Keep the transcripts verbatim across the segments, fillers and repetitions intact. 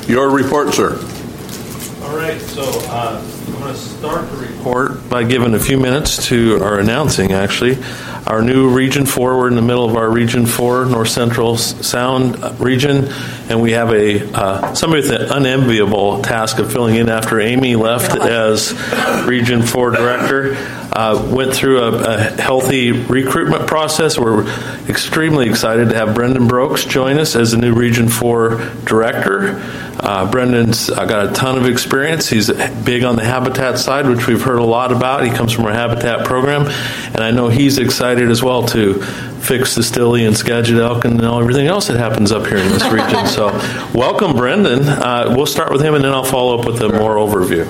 Your report, sir. All right, so uh, I'm going to start the report by giving a few minutes to our announcing, actually, our new Region four. We're in the middle of our Region four, North Central Sound region, and we have a uh, somebody with the unenviable task of filling in after Amy left as Region four Director. Uh, went through a, a healthy recruitment process. We're extremely excited to have Brendan Brooks join us as the new Region four Director. Uh, Brendan's uh, got a ton of experience. He's big on the habitat side, which we've heard a lot about. He comes from our habitat program, and I know he's excited as well to fix the Stille and Skagit elk and all, everything else that happens up here in this region. So welcome, Brendan. Uh, we'll start with him, and then I'll follow up with a more overview.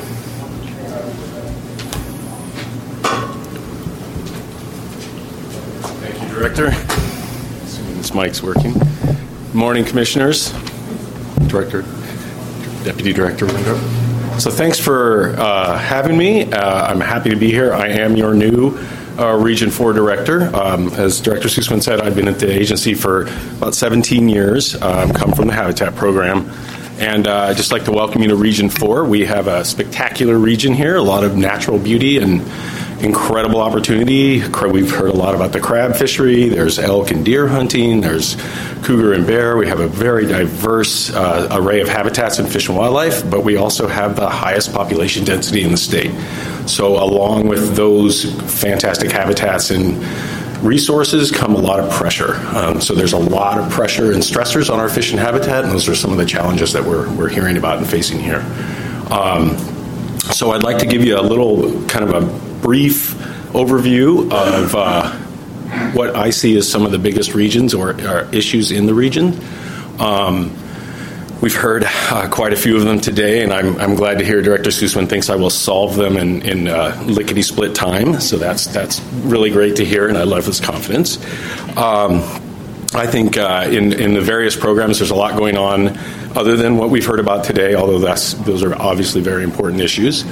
Thank you, Director. Assuming this mic's working. Good morning, Commissioners. Director, Deputy Director Winthrop. So thanks for uh, having me. Uh, I'm happy to be here. I am your new uh, Region four Director. Um, as Director Sussman said, I've been at the agency for about seventeen years, um, come from the Habitat Program. And uh, I'd just like to welcome you to Region four. We have a spectacular region here, a lot of natural beauty and incredible opportunity. We've heard a lot about the crab fishery. There's elk and deer hunting. There's cougar and bear. We have a very diverse uh, array of habitats in fish and wildlife, but we also have the highest population density in the state. So along with those fantastic habitats and resources come a lot of pressure. Um, so there's a lot of pressure and stressors on our fish and habitat, and those are some of the challenges that we're, we're hearing about and facing here. Um, so I'd like to give you a little kind of a brief overview of uh, what I see as some of the biggest regions or, or issues in the region. Um, we've heard uh, quite a few of them today, and I'm, I'm glad to hear Director Sussman thinks I will solve them in, in uh, lickety-split time. So that's that's really great to hear, and I love his confidence. Um, I think uh, in, in the various programs, there's a lot going on other than what we've heard about today, although that's, those are obviously very important issues.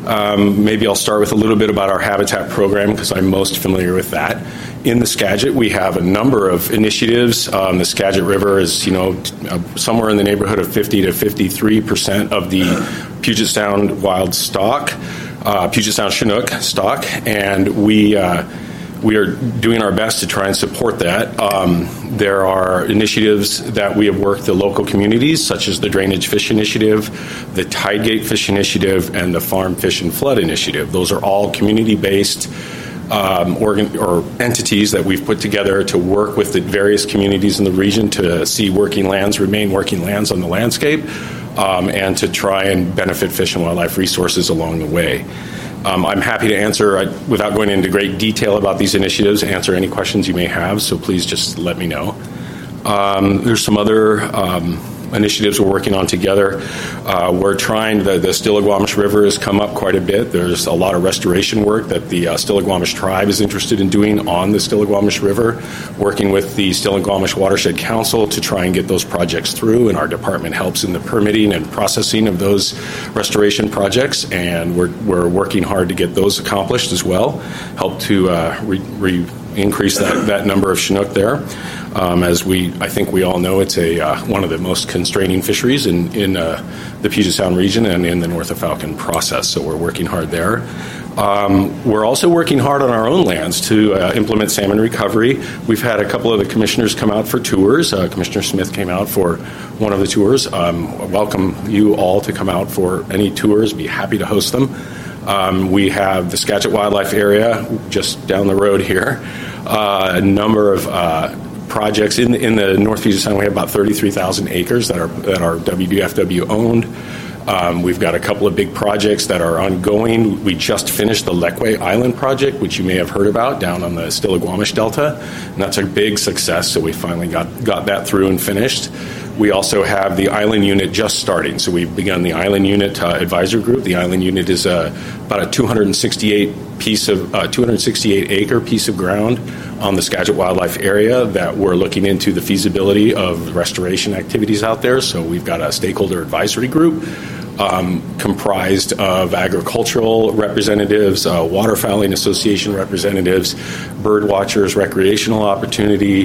Um, maybe I'll start with a little bit about our habitat program because I'm most familiar with that. In the Skagit, we have a number of initiatives. Um, the Skagit River is, you know, uh, somewhere in the neighborhood of fifty to fifty-three percent of the Puget Sound wild stock, uh, Puget Sound Chinook stock, and we uh, we are doing our best to try and support that. Um, there are initiatives that we have worked the local communities, such as the Drainage Fish Initiative, the Tidegate Fish Initiative, and the Farm Fish and Flood Initiative. Those are all community-based um, organ or entities that we've put together to work with the various communities in the region to see working lands remain working lands on the landscape, um, and to try and benefit fish and wildlife resources along the way. Um, I'm happy to answer, uh, without going into great detail about these initiatives, answer any questions you may have, so please just let me know. Um, there's some other um, initiatives we're working on together. Uh, we're trying, the, the Stillaguamish River has come up quite a bit. There's a lot of restoration work that the uh, Stillaguamish tribe is interested in doing on the Stillaguamish River, working with the Stillaguamish Watershed Council to try and get those projects through, and our department helps in the permitting and processing of those restoration projects, and we're, we're working hard to get those accomplished as well, help to uh, re, re increase that, that number of Chinook there. Um, as we, I think we all know, it's a uh, one of the most constraining fisheries in, in uh, the Puget Sound region and in the North of Falcon process, so we're working hard there. Um, we're also working hard on our own lands to uh, implement salmon recovery. We've had a couple of the commissioners come out for tours. Uh, Commissioner Smith came out for one of the tours. Um, welcome you all to come out for any tours. Be happy to host them. Um, we have the Skagit Wildlife Area just down the road here. Uh, a number of uh, projects in the, in the North Puget Sound. We have about thirty-three thousand acres that are that are W D F W owned. Um, we've got a couple of big projects that are ongoing. We just finished the Lekwe Island project, which you may have heard about, down on the Stillaguamish Delta, and that's a big success. So we finally got got that through and finished. We also have the Island Unit just starting. So we've begun the Island Unit uh, Advisory Group. The Island Unit is uh, about a two hundred sixty-eight piece of uh, two hundred sixty-eight acre piece of ground on the Skagit Wildlife Area that we're looking into the feasibility of restoration activities out there. So we've got a stakeholder advisory group um, comprised of agricultural representatives, uh, waterfowling association representatives, bird watchers, recreational opportunity,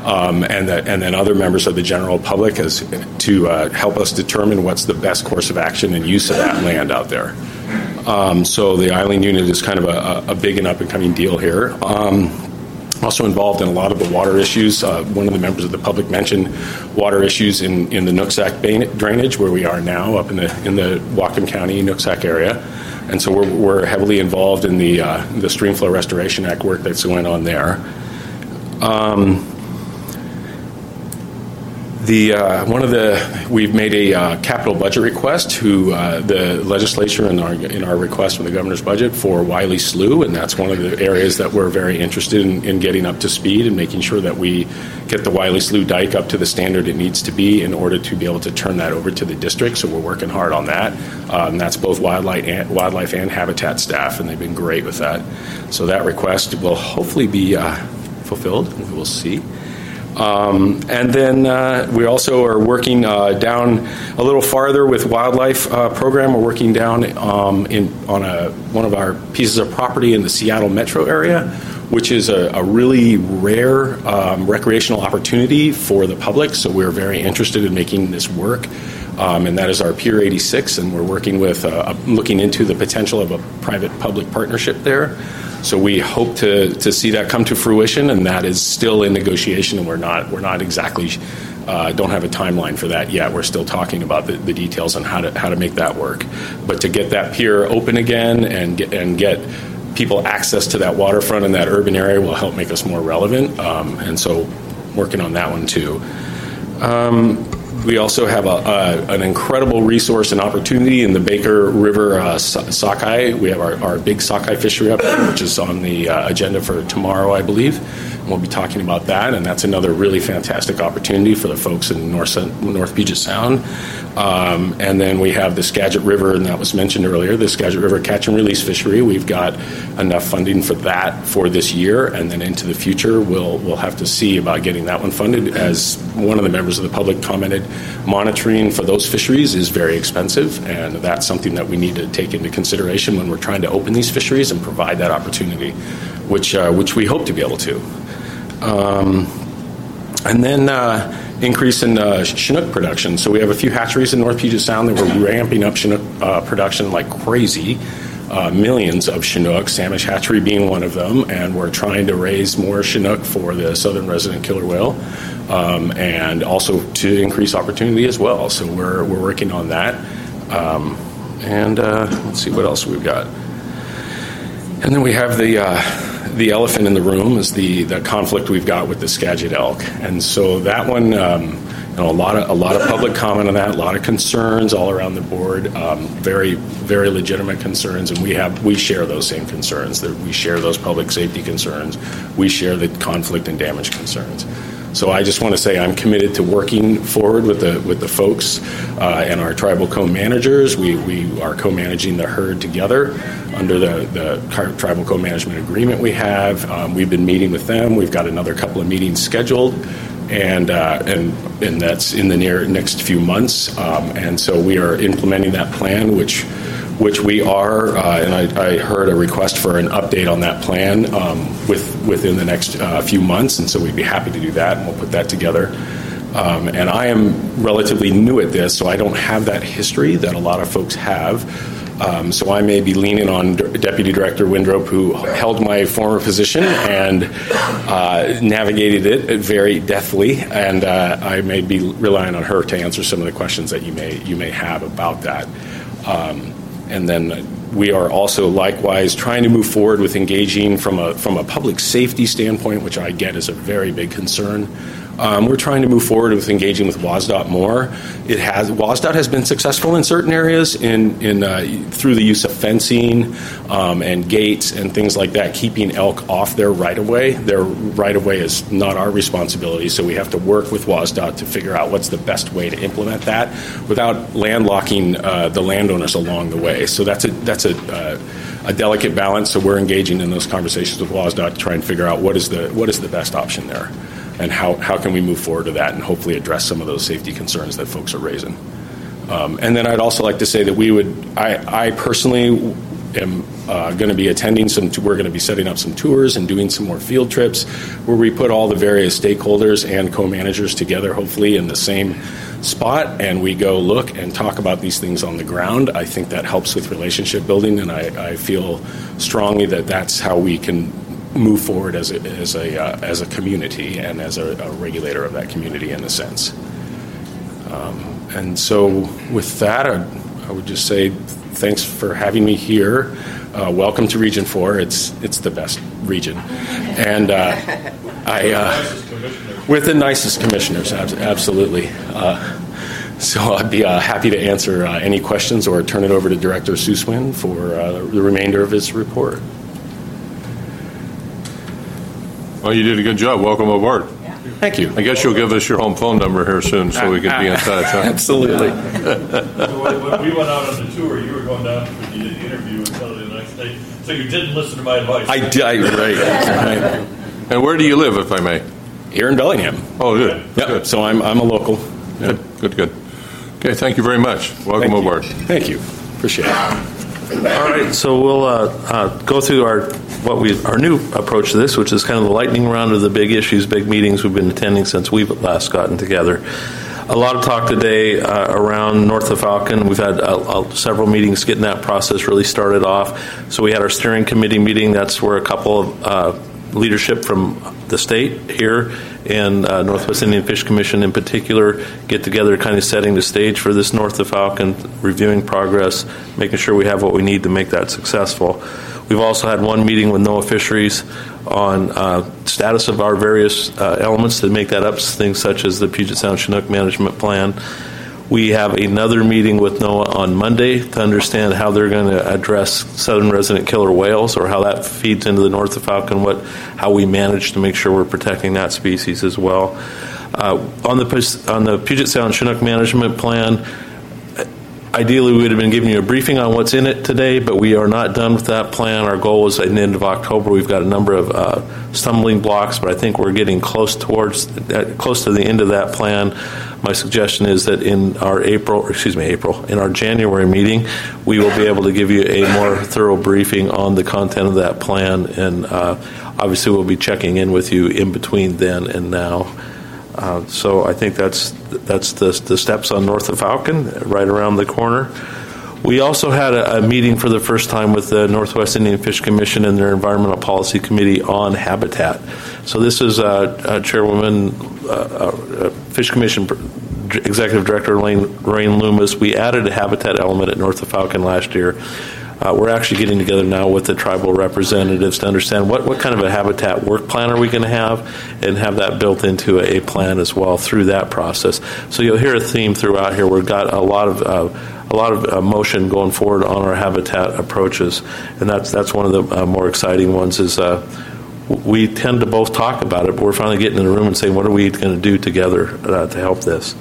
um, and, that, and then other members of the general public as to uh, help us determine what's the best course of action and use of that land out there. Um, so the Eileen unit is kind of a, a big and up-and-coming deal here. Um, also involved in a lot of the water issues. Uh, one of the members of the public mentioned water issues in, in the Nooksack drainage, where we are now, up in the in the Whatcom County Nooksack area. And so we're, we're heavily involved in the uh, the Streamflow Restoration Act work that's going on there. Um, The uh, one of the we've made a uh, capital budget request to uh, the legislature in our in our request from the governor's budget for Wiley Slough, and that's one of the areas that we're very interested in, in getting up to speed and making sure that we get the Wiley Slough dike up to the standard it needs to be in order to be able to turn that over to the district. So we're working hard on that. Um, that's both wildlife and, wildlife and habitat staff, and they've been great with that. So that request will hopefully be uh, fulfilled. We will see. Um, and then uh, we also are working uh, down a little farther with wildlife uh, program. We're working down um, in on a one of our pieces of property in the Seattle metro area, which is a, a really rare um, recreational opportunity for the public. So we're very interested in making this work. Um, and that is our Pier eighty-six, and we're working with uh, looking into the potential of a private-public partnership there. So we hope to to see that come to fruition, and that is still in negotiation, and we're not we're not exactly uh, don't have a timeline for that yet. We're still talking about the, the details on how to how to make that work. But to get that pier open again and get and get people access to that waterfront in that urban area will help make us more relevant. Um, and so working on that one too. Um, We also have a, a, an incredible resource and opportunity in the Baker River uh, sockeye. We have our, our big sockeye fishery up there, which is on the uh, agenda for tomorrow, I believe. And we'll be talking about that, and that's another really fantastic opportunity for the folks in North, North Puget Sound. Um, and then we have the Skagit River, and that was mentioned earlier, the Skagit River catch and release fishery. We've got enough funding for that for this year, and then into the future, we'll we'll have to see about getting that one funded. As one of the members of the public commented, monitoring for those fisheries is very expensive, and that's something that we need to take into consideration when we're trying to open these fisheries and provide that opportunity, which uh, which we hope to be able to. Um, and then uh, increase in uh, Chinook production. So we have a few hatcheries in North Puget Sound that were ramping up Chinook uh, production like crazy. Uh, millions of Chinook, Samish Hatchery being one of them, and we're trying to raise more Chinook for the southern resident killer whale, um, and also to increase opportunity as well. So we're we're working on that, um, and uh, let's see what else we've got. And then we have the uh, the elephant in the room is the the conflict we've got with the Skagit elk, and so that one. Um, You know, a lot of a lot of public comment on that, a lot of concerns all around the board, um, very very legitimate concerns, and we have we share those same concerns. That we share those public safety concerns, we share the conflict and damage concerns. So I just want to say I'm committed to working forward with the with the folks uh, and our tribal co-managers. We we are co-managing the herd together under the the tribal co-management agreement we have. Um, we've been meeting with them. We've got another couple of meetings scheduled. And uh, and and that's in the near next few months, um, and so we are implementing that plan, which which we are. Uh, and I, I heard a request for an update on that plan um, with within the next uh, few months, and so we'd be happy to do that, and we'll put that together. Um, and I am relatively new at this, so I don't have that history that a lot of folks have. Um, so I may be leaning on D- Deputy Director Windrop, who held my former position and uh, navigated it very deftly, and uh, I may be relying on her to answer some of the questions that you may you may have about that. Um, and then we are also likewise trying to move forward with engaging from a from a public safety standpoint, which I get is a very big concern. Um, we're trying to move forward with engaging with WSDOT more. It has WSDOT has been successful in certain areas in in uh, through the use of fencing um, and gates and things like that, keeping elk off their right of way. Their right of way is not our responsibility, so we have to work with WSDOT to figure out what's the best way to implement that without landlocking uh, the landowners along the way. So that's a that's a uh, a delicate balance. So we're engaging in those conversations with WSDOT to try and figure out what is the what is the best option there. And how, how can we move forward to that and hopefully address some of those safety concerns that folks are raising. Um, and then I'd also like to say that we would, I, I personally am uh, going to be attending some, we're going to be setting up some tours and doing some more field trips where we put all the various stakeholders and co-managers together, hopefully in the same spot, and we go look and talk about these things on the ground. I think that helps with relationship building, and I, I feel strongly that that's how we can move forward as a, as a, uh, as a community and as a, a regulator of that community in a sense. Um, and so with that, I, I would just say thanks for having me here. Uh, welcome to Region four. It's it's the best region. And uh, I, uh, with the nicest commissioners, absolutely. Uh, so I'd be uh, happy to answer uh, any questions or turn it over to Director Sussman for uh, the remainder of his report. Well, you did a good job. Welcome aboard. Thank you. I guess you'll give us your home phone number here soon so we can be in touch. Huh? Absolutely. So when we went out on the tour, you were going down to the interview and Saturday night state, so you didn't listen to my advice. I did, right. right. And where do you live, if I may? Here in Bellingham. Oh, good. Yep. Good. So I'm I'm a local. Good, good, good. Okay, thank you very much. Welcome Thank aboard. You. Thank you. Appreciate it. All right, so we'll uh, uh, go through our what we our new approach to this, which is kind of the lightning round of the big issues, big meetings we've been attending since we've last gotten together. A lot of talk today uh, around North of Falcon. We've had uh, uh, several meetings getting that process really started off. So we had our steering committee meeting. That's where a couple of uh, leadership from the state here and uh, Northwest Indian Fish Commission in particular get together, kind of setting the stage for this North of Falcon, reviewing progress, making sure we have what we need to make that successful. We've also had one meeting with NOAA Fisheries on uh, status of our various uh, elements to make that up, things such as the Puget Sound Chinook Management Plan. We have another meeting with NOAA on Monday to understand how they're going to address southern resident killer whales, or how that feeds into the North of Falcon, what, how we manage to make sure we're protecting that species as well. Uh, on the on the Puget Sound Chinook Management Plan, ideally we would have been giving you a briefing on what's in it today, but we are not done with that plan. Our goal was at the end of October. We've got a number of uh, stumbling blocks, but I think we're getting close towards uh, close to the end of that plan. My suggestion is that in our April, excuse me, April, in our January meeting, we will be able to give you a more thorough briefing on the content of that plan, and uh, obviously we'll be checking in with you in between then and now. Uh, so I think that's that's the, the steps on North of Falcon, right around the corner. We also had a, a meeting for the first time with the Northwest Indian Fish Commission and their Environmental Policy Committee on habitat. So this is uh, uh, Chairwoman, uh, uh, Fish Commission Executive Director Lorraine Loomis. We added a habitat element at North of Falcon last year. Uh, we're actually getting together now with the tribal representatives to understand what, what kind of a habitat work plan are we going to have, and have that built into a, a plan as well through that process. So you'll hear a theme throughout here. We've got a lot of uh, a lot of uh, motion going forward on our habitat approaches, and that's that's one of the uh, more exciting ones. Is uh, we tend to both talk about it, but we're finally getting in the room and saying, what are we going to do together uh, to help this?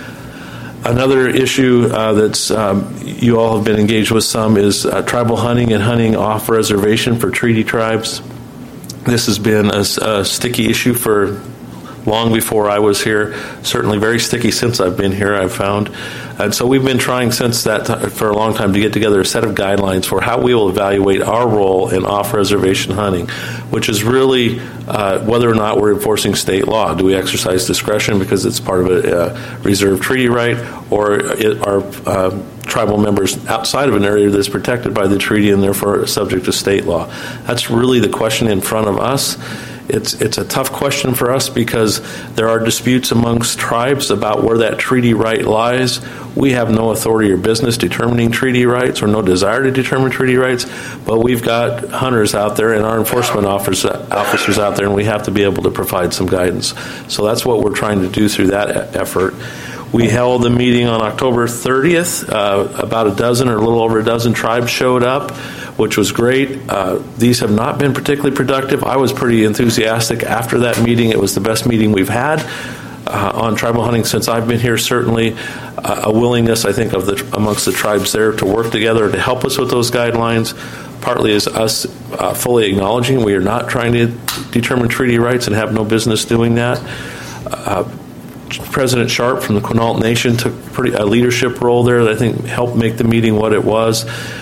Another issue uh, that's um, you all have been engaged with some is uh, tribal hunting and hunting off reservation for treaty tribes. This has been a, a sticky issue for long before I was here, certainly very sticky since I've been here, I've found. And so we've been trying since that time, for a long time, to get together a set of guidelines for how we will evaluate our role in off-reservation hunting, which is really uh, whether or not we're enforcing state law. Do we exercise discretion because it's part of a uh, reserved treaty right, or it, are uh, tribal members outside of an area that's protected by the treaty and therefore subject to state law? That's really the question in front of us. It's it's a tough question for us because there are disputes amongst tribes about where that treaty right lies. We have no authority or business determining treaty rights, or no desire to determine treaty rights, but we've got hunters out there and our enforcement officers, officers out there, and we have to be able to provide some guidance. So that's what we're trying to do through that effort. We held a meeting on October thirtieth. Uh, about a dozen or a little over a dozen tribes showed up, which was great. Uh, these have not been particularly productive. I was pretty enthusiastic after that meeting. It was the best meeting we've had uh, on tribal hunting since I've been here. Certainly uh, a willingness, I think, of the amongst the tribes there to work together to help us with those guidelines. Partly is us uh, fully acknowledging we are not trying to determine treaty rights and have no business doing that. Uh, President Sharp from the Quinault Nation took pretty a leadership role there that I think helped make the meeting what it was.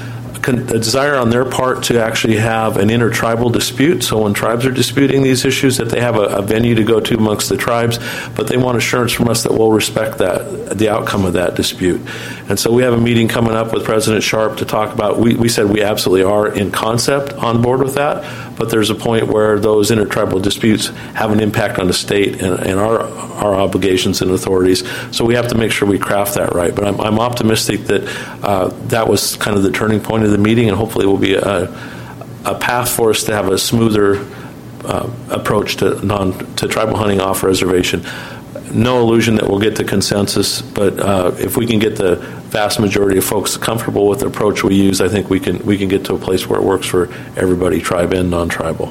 a desire on their part to actually have an intertribal dispute. So when tribes are disputing these issues, that they have a, a venue to go to amongst the tribes, but they want assurance from us that we'll respect that, the outcome of that dispute. And so we have a meeting coming up with President Sharp to talk about, we, we said we absolutely are in concept on board with that, but there's a point where those intertribal disputes have an impact on the state and, and our, our obligations and authorities. So we have to make sure we craft that right. But I'm, I'm optimistic that uh, that was kind of the turning point of the meeting, and hopefully will be a, a path for us to have a smoother uh, approach to non to tribal hunting off reservation. No illusion that we'll get to consensus, but uh, if we can get the vast majority of folks comfortable with the approach we use, I think we can we can get to a place where it works for everybody, tribe and non-tribal.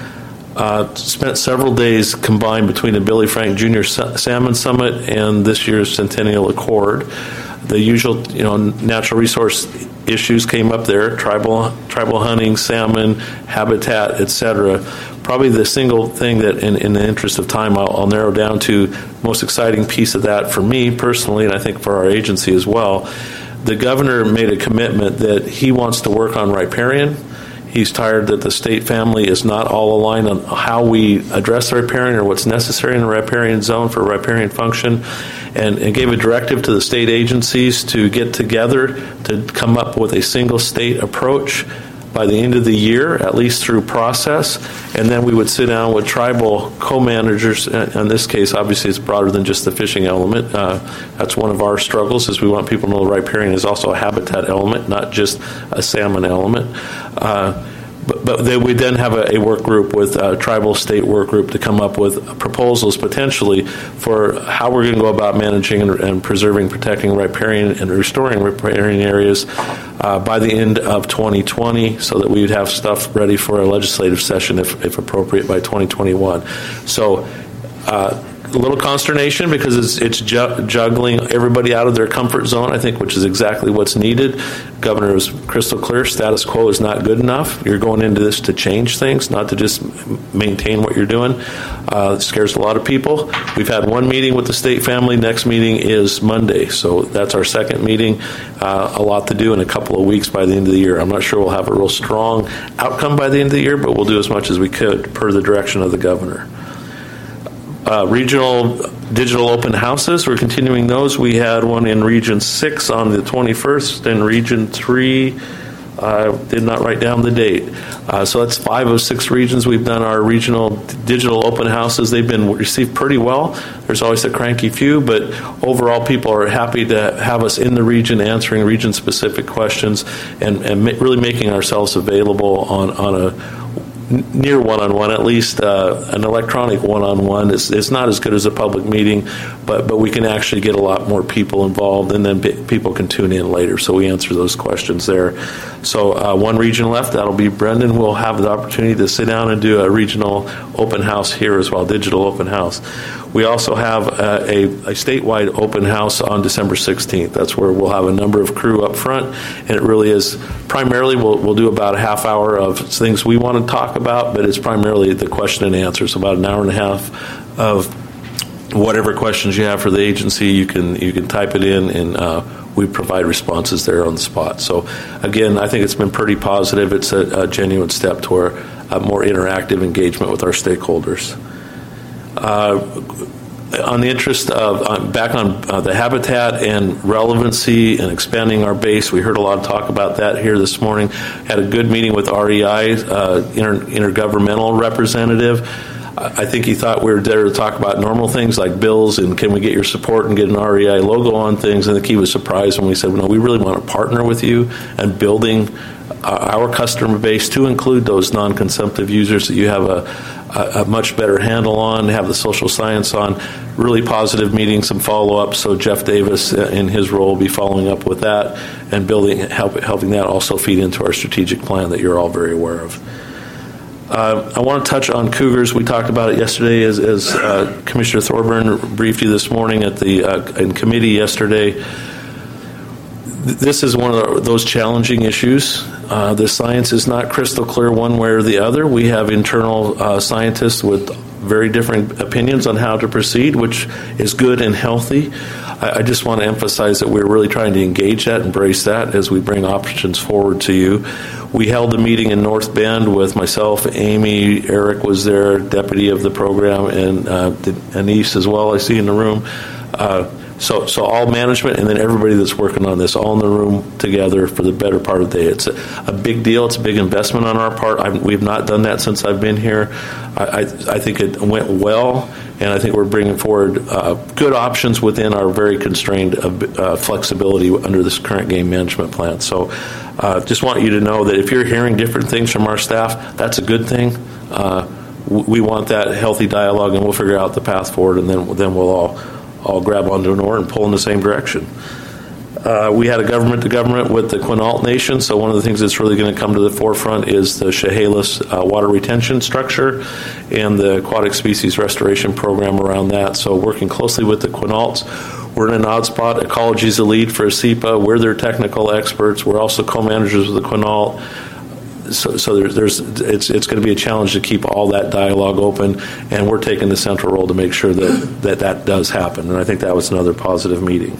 Uh, spent several days combined between the Billy Frank Junior Salmon Summit and this year's Centennial Accord. The usual, you know, natural resource issues came up there: tribal tribal hunting, salmon, habitat, et cetera. Probably the single thing that, in, in the interest of time, I'll, I'll narrow down to most exciting piece of that for me personally, and I think for our agency as well. The governor made a commitment that he wants to work on riparian. He's tired that the state family is not all aligned on how we address the riparian or what's necessary in the riparian zone for riparian function, and, and gave a directive to the state agencies to get together to come up with a single state approach by the end of the year, at least through process, and then we would sit down with tribal co-managers. In this case, obviously, it's broader than just the fishing element. Uh, that's one of our struggles, is we want people to know riparian is also a habitat element, not just a salmon element. Uh, But, but they would then have a, a work group with a tribal state work group to come up with proposals potentially for how we're going to go about managing and, and preserving, protecting riparian and restoring riparian areas uh, by the end of twenty twenty, so that we would have stuff ready for a legislative session if, if appropriate by twenty twenty-one. So uh, a little consternation because it's, it's ju- juggling everybody out of their comfort zone, I think, which is exactly what's needed. Governor was crystal clear: status quo is not good enough. You're going into this to change things, not to just maintain what you're doing. Uh, it scares a lot of people. We've had one meeting with the state family. Next meeting is Monday, so that's our second meeting. Uh, a lot to do in a couple of weeks by the end of the year. I'm not sure we'll have a real strong outcome by the end of the year, but we'll do as much as we could per the direction of the governor. Uh, regional digital open houses, we're continuing those. We had one in Region six on the twenty-first, and Region three, uh, did not write down the date. Uh, so that's five of six regions. We've done our regional digital open houses. They've been received pretty well. There's always a cranky few, but overall people are happy to have us in the region answering region-specific questions and, and ma- really making ourselves available on, on a near one-on-one, at least uh, an electronic one-on-one. It's, it's not as good as a public meeting, but but we can actually get a lot more people involved, and then b- people can tune in later, so we answer those questions there. So uh, one region left, that'll be Brendan. We'll have the opportunity to sit down and do a regional open house here as well, digital open house. We also have a, a, a statewide open house on December sixteenth. That's where we'll have a number of crew up front, and it really is primarily, we'll, we'll do about a half hour of things we want to talk about, but it's primarily the question and answer. So about an hour and a half of whatever questions you have for the agency, you can you can type it in, and uh, we provide responses there on the spot. So again, I think it's been pretty positive. It's a, a genuine step toward a more interactive engagement with our stakeholders. Uh, on the interest of uh, back on uh, the habitat and relevancy and expanding our base, we heard a lot of talk about that here this morning. Had a good meeting with R E I, uh, inter- intergovernmental representative. I think he thought we were there to talk about normal things like bills and can we get your support and get an R E I logo on things. I think he was surprised when we said, well, no, we really want to partner with you and building uh, our customer base to include those non-consumptive users that you have a a much better handle on, have the social science on. Really positive meeting, some follow-up. So Jeff Davis, in his role, will be following up with that and building, help, helping that also feed into our strategic plan that you're all very aware of. Uh, I want to touch on cougars. We talked about it yesterday, as, as uh, Commissioner Thorburn briefed you this morning at the uh, in committee yesterday. This is one of those challenging issues. Uh, the science is not crystal clear one way or the other. We have internal uh, scientists with very different opinions on how to proceed, which is good and healthy. I, I just want to emphasize that we're really trying to engage that, embrace that as we bring options forward to you. We held a meeting in North Bend with myself, Amy, Eric was there, deputy of the program, and uh, Anise as well, I see in the room. Uh, so so all management and then everybody that's working on this, all in the room together for the better part of the day. It's a, a big deal. It's a big investment on our part. I've, we've not done that since I've been here. I, I, I think it went well, and I think we're bringing forward uh, good options within our very constrained uh, uh, flexibility under this current game management plan. So uh, just want you to know that if you're hearing different things from our staff, that's a good thing. Uh, we want that healthy dialogue, and we'll figure out the path forward, and then then we'll all all grab onto an oar and pull in the same direction. Uh, we had a government to government with the Quinault Nation, so one of the things that's really going to come to the forefront is the Chehalis uh, water retention structure and the aquatic species restoration program around that. So working closely with the Quinaults. We're in an odd spot. Ecology is the lead for S E P A. We're their technical experts. We're also co-managers with the Quinault. So, so there's, there's, it's, it's going to be a challenge to keep all that dialogue open, and we're taking the central role to make sure that that, that does happen. And I think that was another positive meeting.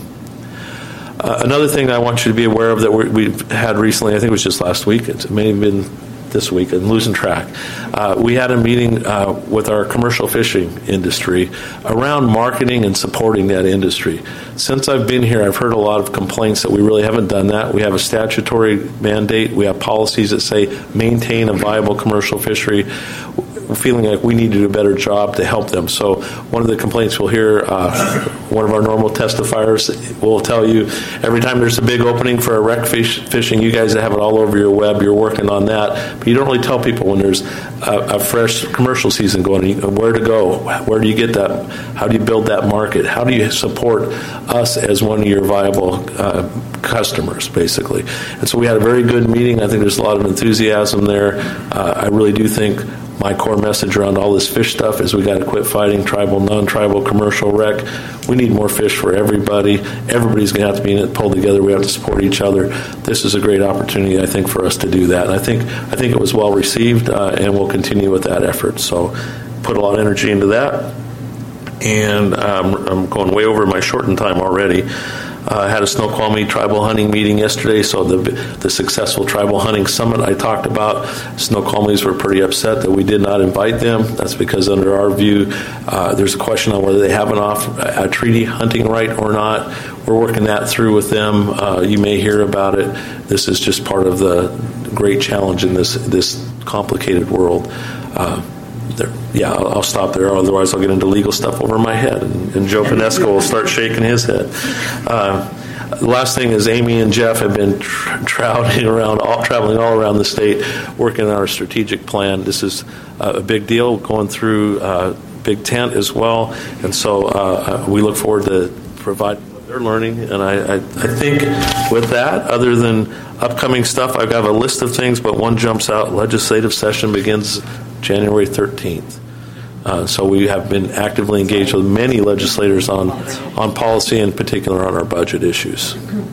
Uh, another thing I want you to be aware of that we're, we've had recently, I think it was just last week, it may have been this week, I'm losing track. Uh, we had a meeting uh, with our commercial fishing industry around marketing and supporting that industry. Since I've been here, I've heard a lot of complaints that we really haven't done that. We have a statutory mandate. We have policies that say maintain a viable commercial fishery. We're feeling like we need to do a better job to help them. So one of the complaints we'll hear, uh, one of our normal testifiers will tell you every time there's a big opening for a rec fish, fishing, you guys have it all over your web, you're working on that, but you don't really tell people when there's a, a fresh commercial season going, where to go, where do you get that, how do you build that market, how do you support us as one of your viable uh, customers, basically. And so we had a very good meeting. I think there's a lot of enthusiasm there. Uh, I really do think my core message around all this fish stuff is we got to quit fighting tribal, non-tribal, commercial rec. We need more fish for everybody. Everybody's going to have to be in it, pulled together. We have to support each other. This is a great opportunity, I think, for us to do that. And I think I think it was well received, uh, and we'll continue with that effort. So put a lot of energy into that. And um, I'm going way over my shortened time already. I uh, had a Snoqualmie tribal hunting meeting yesterday, so the the successful tribal hunting summit I talked about, Snoqualmies were pretty upset that we did not invite them. That's because under our view, uh, there's a question on whether they have an off a treaty hunting right or not. We're working that through with them. Uh, you may hear about it. This is just part of the great challenge in this this complicated world. Uh, There, yeah, I'll, I'll stop there. Otherwise, I'll get into legal stuff over my head, and, and Joe Pinesco will start shaking his head. Uh, the last thing is Amy and Jeff have been tra- traveling around, all, traveling all around the state, working on our strategic plan. This is uh, a big deal, going through uh, Big Tent as well, and so uh, we look forward to providing what they're learning. And I, I, I think with that, other than upcoming stuff, I've got a list of things, but one jumps out. Legislative session begins January thirteenth. Uh, so we have been actively engaged with many legislators on on policy, in particular on our budget issues.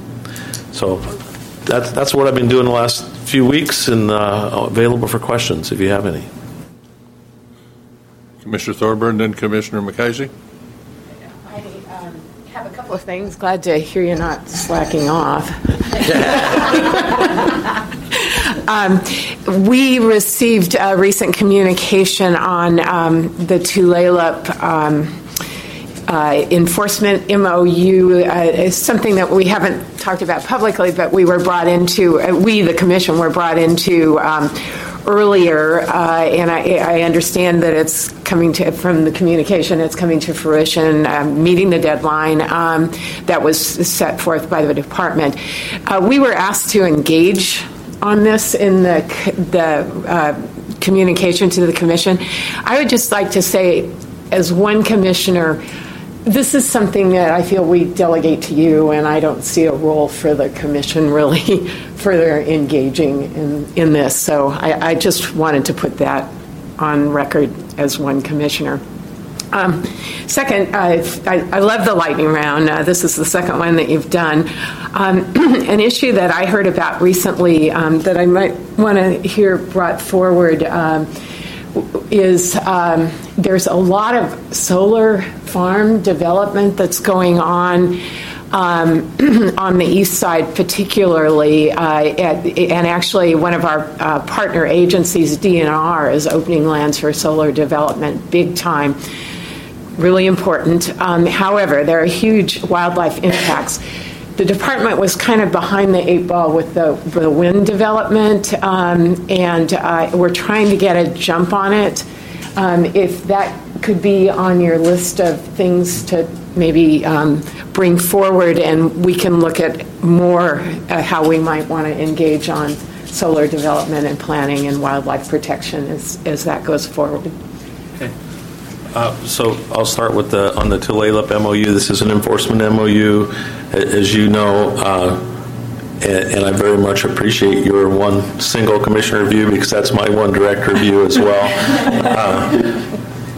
So that's that's what I've been doing the last few weeks, and uh, available for questions if you have any. Commissioner Thorburn, then Commissioner McKenzie. I um, have a couple of things. Glad to hear you're not slacking off. Um, we received a recent communication on um, the Tulalip um, uh, enforcement M O U. Uh, it's something that we haven't talked about publicly, but we were brought into, uh, we, the commission, were brought into um, earlier, uh, and I, I understand that it's coming to, from the communication, it's coming to fruition, um, meeting the deadline um, that was set forth by the department. Uh, we were asked to engage on this in the the uh, communication to the commission. I would just like to say, as one commissioner, this is something that I feel we delegate to you, and I don't see a role for the commission really further engaging in, in this. So I, I just wanted to put that on record as one commissioner. Um, second, uh, I, I love the lightning round. Uh, this is the second one that you've done. Um, an issue that I heard about recently um, that I might want to hear brought forward um, is um, there's a lot of solar farm development that's going on um, on the east side, particularly, uh, at, and actually one of our uh, partner agencies, D N R, is opening lands for solar development big time. Really important. Um, however, there are huge wildlife impacts. The department was kind of behind the eight ball with the, the wind development, um, and uh, we're trying to get a jump on it. Um, if that could be on your list of things to maybe um, bring forward, and we can look at more uh, how we might want to engage on solar development and planning and wildlife protection as, as that goes forward. Okay. Uh, so I'll start with the on the Tulalip M O U. This is an enforcement M O U, as you know, uh, and, and I very much appreciate your one single commissioner view, because that's my one director view as well. Uh,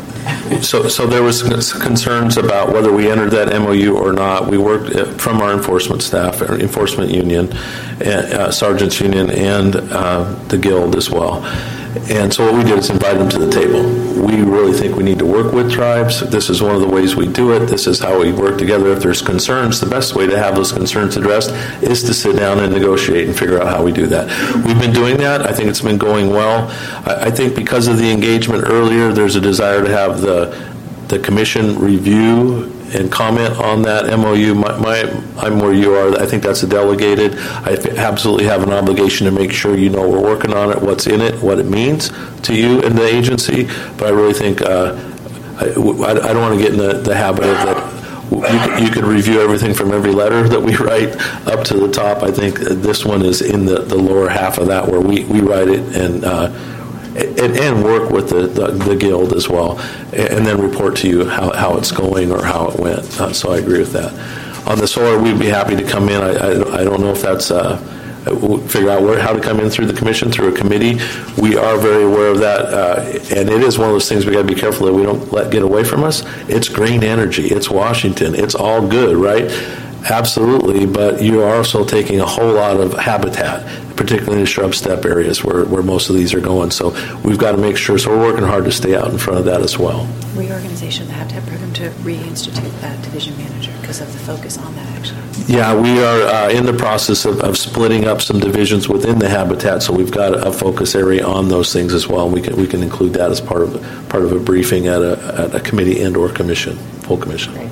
so, so there was concerns about whether we entered that M O U or not. We worked from our enforcement staff, our enforcement union, uh, sergeants union, and uh, the guild as well. And so what we did is invite them to the table. We really think we need to work with tribes. This is one of the ways we do it. This is how we work together. If there's concerns, the best way to have those concerns addressed is to sit down and negotiate and figure out how we do that. We've been doing that. I think it's been going well. I, I think because of the engagement earlier, there's a desire to have the the commission review and comment on that M O U. My, my, I'm where you are. I think that's a delegated. I absolutely have an obligation to make sure you know we're working on it, what's in it, what it means to you and the agency. But I really think uh, I, I don't want to get in the, the habit of that. You could, you could review everything from every letter that we write up to the top. I think this one is in the, the lower half of that, where we, we write it and uh, And, and work with the, the, the guild as well, and then report to you how, how it's going or how it went. Uh, so I agree with that. On the solar, we'd be happy to come in. I, I, I don't know if that's, uh, we'll figure out where, how to come in through the commission, through a committee. We are very aware of that, uh, and it is one of those things we got to be careful that we don't let get away from us. It's green energy. It's Washington. It's all good, right? Absolutely, but you are also taking a whole lot of habitat, particularly in the shrub steppe areas where, where most of these are going. So we've got to make sure, so we're working hard to stay out in front of that as well. Reorganization of the habitat program to reinstitute that division manager because of the focus on that, actually. Yeah, we are uh, in the process of, of splitting up some divisions within the habitat, so we've got a focus area on those things as well. And we can we can include that as part of part of a briefing at a, at a committee and or commission, full commission. Great.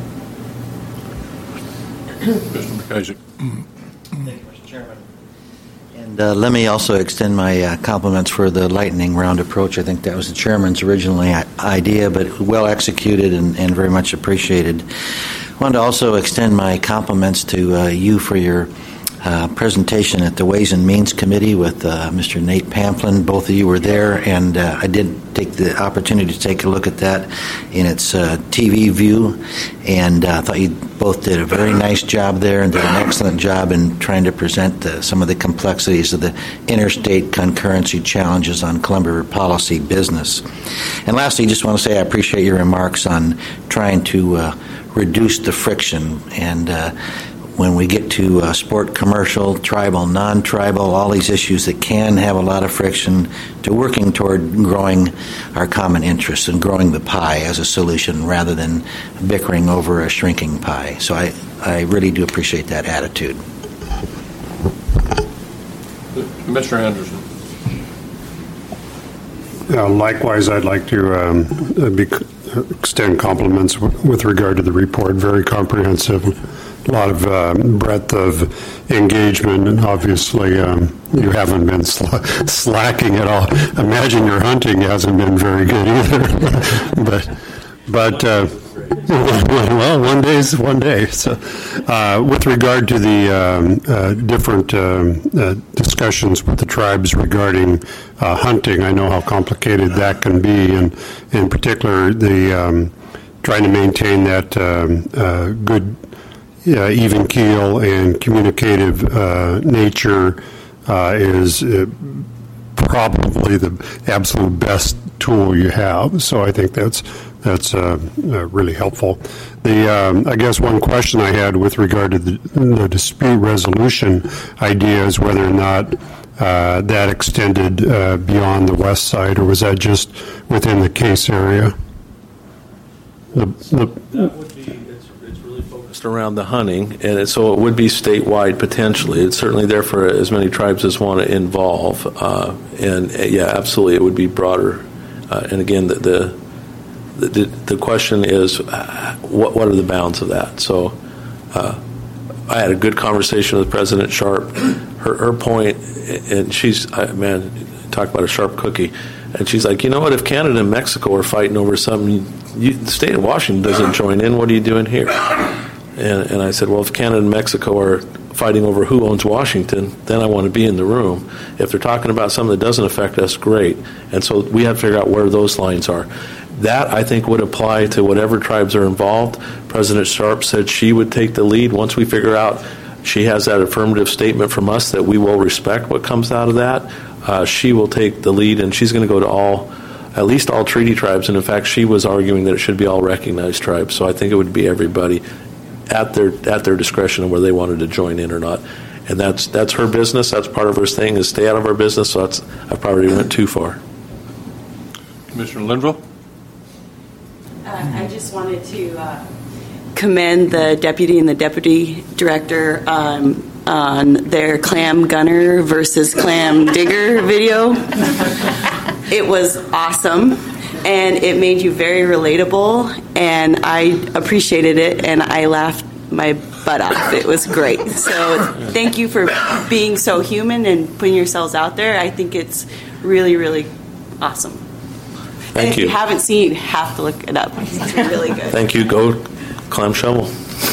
Thank you, Mister Chairman. And uh, let me also extend my uh, compliments for the lightning round approach. I think that was the chairman's original idea, but well executed and, and very much appreciated. I wanted to also extend my compliments to uh, you for your uh, presentation at the Ways and Means Committee with uh, Mister Nate Pamplin. Both of you were there, and uh, I did take the opportunity to take a look at that in its uh, T V view, and I uh, thought you both did a very nice job there and did an excellent job in trying to present the, some of the complexities of the interstate concurrency challenges on Columbia policy business. And lastly, just want to say I appreciate your remarks on trying to uh, reduce the friction, and uh, when we get to uh, sport commercial, tribal, non-tribal, all these issues that can have a lot of friction, to working toward growing our common interests and growing the pie as a solution rather than bickering over a shrinking pie. So I, I really do appreciate that attitude. Mister Anderson. Uh, likewise, I'd like to um, be, extend compliments w- with regard to the report. Very comprehensive. A lot of uh, breadth of engagement, and obviously um, you haven't been sl- slacking at all. Imagine your hunting hasn't been very good either. but but uh, well, one day's one day. So, uh, with regard to the um, uh, different um, uh, discussions with the tribes regarding uh, hunting, I know how complicated that can be, and in particular the um, trying to maintain that um, uh, good. Uh, even keel and communicative uh, nature uh, is uh, probably the absolute best tool you have. So I think that's that's uh, uh, really helpful. The um, I guess one question I had with regard to the, the dispute resolution idea is whether or not uh, that extended uh, beyond the west side, or was that just within the case area? The, the, That would be, it's, it's really focused around the hunting, and it, so it would be statewide potentially. It's certainly there for as many tribes as want to involve, uh, and uh, yeah, absolutely, it would be broader. Uh, and again, the, the the the question is, uh, what what are the bounds of that? So, uh, I had a good conversation with President Sharp. Her her point, and she's uh, man, talk about a sharp cookie. And she's like, you know what? If Canada and Mexico are fighting over something, you, the state of Washington doesn't join in. What are you doing here? And, and I said, well, if Canada and Mexico are fighting over who owns Washington, then I want to be in the room. If they're talking about something that doesn't affect us, great. And so we have to figure out where those lines are. That, I think, would apply to whatever tribes are involved. President Sharp said she would take the lead once we figure out. She has that affirmative statement from us that we will respect what comes out of that. Uh, she will take the lead, and she's going to go to all, at least all treaty tribes. And in fact, she was arguing that it should be all recognized tribes. So I think it would be everybody at their at their discretion of where they wanted to join in or not. And that's that's her business. That's part of her thing is stay out of our business. So that's I probably went too far. Commissioner Linville? Uh, I just wanted to uh, commend the deputy and the deputy director um, on their clam gunner versus clam digger video. It was awesome, and it made you very relatable, and I appreciated it, and I laughed my butt off. It was great. So thank you for being so human and putting yourselves out there. I think it's really, really awesome. Thank and if you. you haven't seen it, you have to look it up. It's really good. Thank you. Go clam shovel.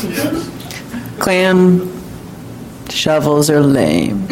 Clam shovels are lame.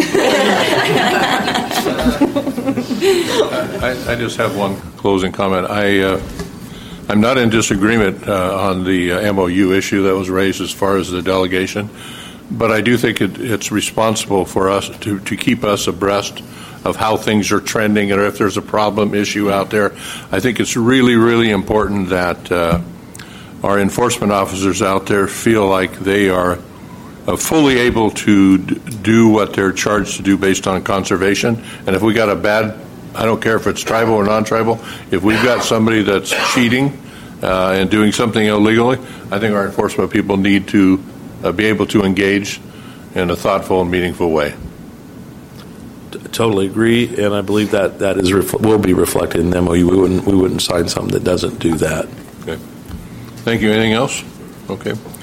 I, I just have one closing comment. I, uh, I'm not in disagreement uh, on the uh, M O U issue that was raised as far as the delegation, but I do think it, it's responsible for us to, to keep us abreast of how things are trending, and if there's a problem issue out there. I think it's really, really important that uh, our enforcement officers out there feel like they are uh, fully able to d- do what they're charged to do based on conservation. And if we got a bad, I don't care if it's tribal or non-tribal, if we've got somebody that's cheating uh, and doing something illegally, I think our enforcement people need to uh, be able to engage in a thoughtful and meaningful way. Totally agree, and I believe that that is ref- will be reflected in the M O U. We wouldn't we wouldn't sign something that doesn't do that. Okay. Thank you. Anything else? Okay.